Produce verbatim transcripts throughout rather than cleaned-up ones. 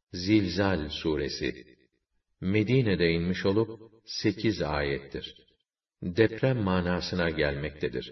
Zilzal suresi Medine'de inmiş olup sekiz ayettir. Deprem manasına gelmektedir.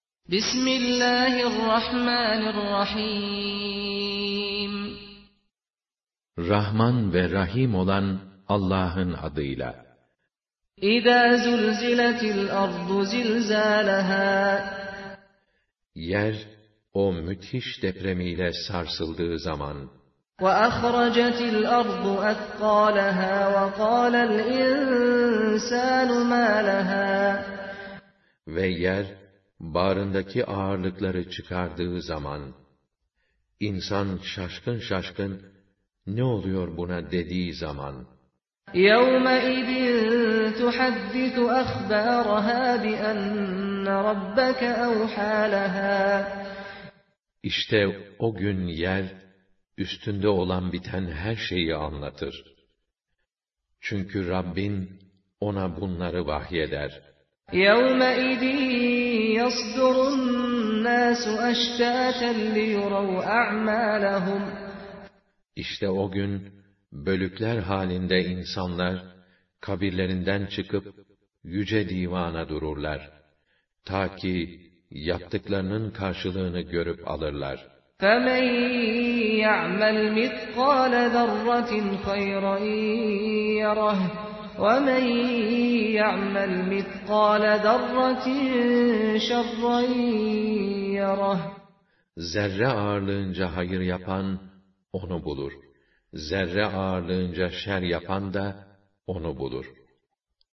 Bismillahirrahmanirrahim. Rahman ve Rahim olan Allah'ın adıyla. İzâ zulziletil ardu zilzâlehâ. Yer, o müthiş depremiyle sarsıldığı zaman. وَأَخْرَجَتِ الْأَرْضُ أَثْقَالَهَا وَقَالَ الْإِنسَانُ مَا لَهَا. Ve yer, bağrındaki ağırlıkları çıkardığı zaman, insan şaşkın şaşkın, ne oluyor buna dediği zaman, يَوْمَئِذٍ تُحَدِّثُ أَخْبَارَهَا بِأَنَّ رَبَّكَ أَوْحَى لَهَا. İşte o gün yer, üstünde olan biten her şeyi anlatır. Çünkü Rabbin ona bunları vahyeder. يَوْمَئِذٍ يَصْدُرُ النَّاسُ أَشْتَاتًا لِيُرَوْا أَعْمَالَهُمْ. İşte o gün, bölükler halinde insanlar, kabirlerinden çıkıp, yüce divana dururlar. Ta ki, yaptıklarının karşılığını görüp alırlar. فَمَنْ يَعْمَلْ مِثْقَالَ ذَرَّةٍ خَيْرًا يَرَهُ وَمَنْ يَعْمَلْ مِثْقَالَ ذَرَّةٍ شَرًّا يَرَهُ. Zerre ağırlığınca hayır yapan, onu bulur. Zerre ağırlığınca şer yapan da, onu bulur.